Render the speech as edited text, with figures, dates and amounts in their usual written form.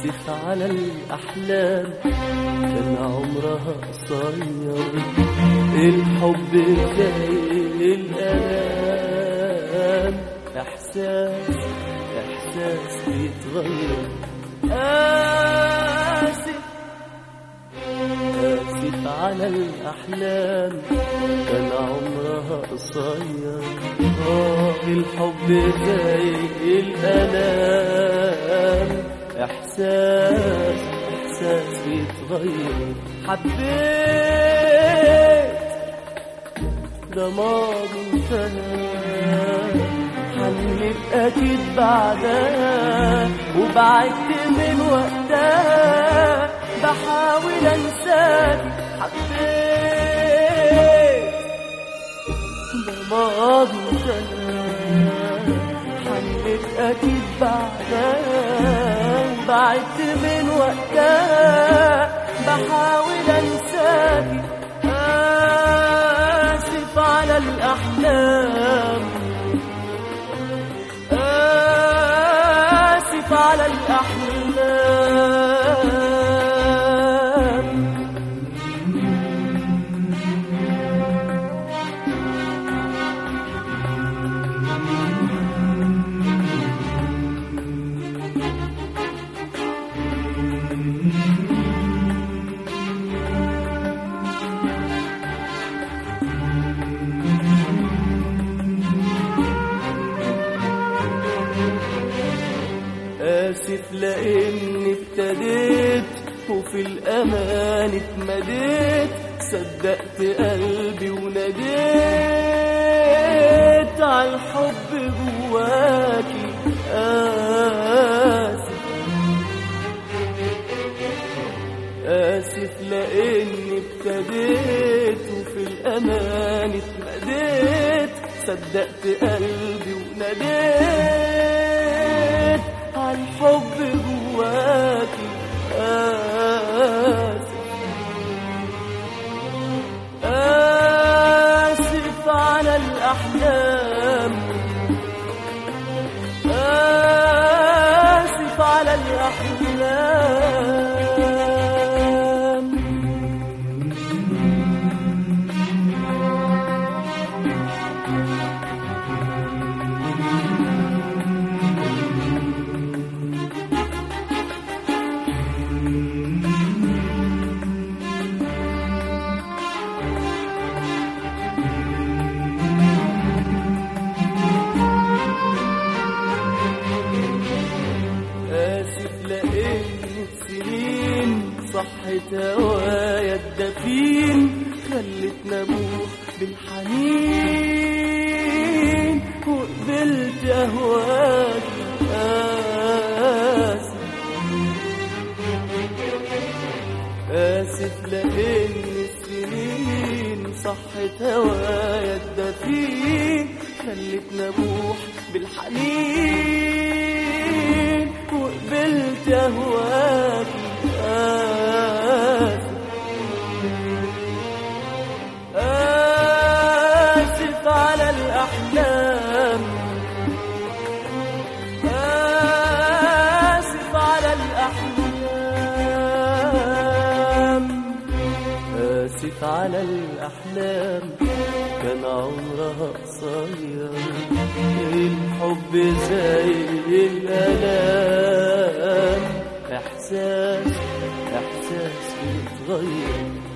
آسف على الأحلام كان عمرها قصير، الحب زي الآلام، إحساس بيتغير. آسف على الأحلام كان عمرها قصير، الحب زي الآلام، إحساس بيتغير. حبيت ده ماضي انتهى، حنبقى أكيد بعدها، وبعدت من وقتها بحاول أنساك. حبيت ده ماضي انتهى، حنبقى أكيد بعدها، وبعدت من وقتها بحاول أنساك. آسف على الأحلام، آسف على الأحلام. آسف لأني ابتديت وفي الأمان اتمديت، صدقت قلبي وناديت عالحب جواكي. آسف لأني ابتديت وفي الأمان اتمديت، صدقت قلبي وناديت عالحب جواكي. آسف على الأحلام، آسف على الأحلام. صحت هوايا الدفين، خلتنا نبوح بالحنين، وقبلت أهواكي. آسف لأن السنين صحت هوايا الدفين، خلتنا نبوح بالحنين، وقبلت أهواكي. آسف على الأحلام، آسف على الأحلام، آسف على الأحلام كان عمرها قصير، الحب زي الآلام، إحساس بيتغير.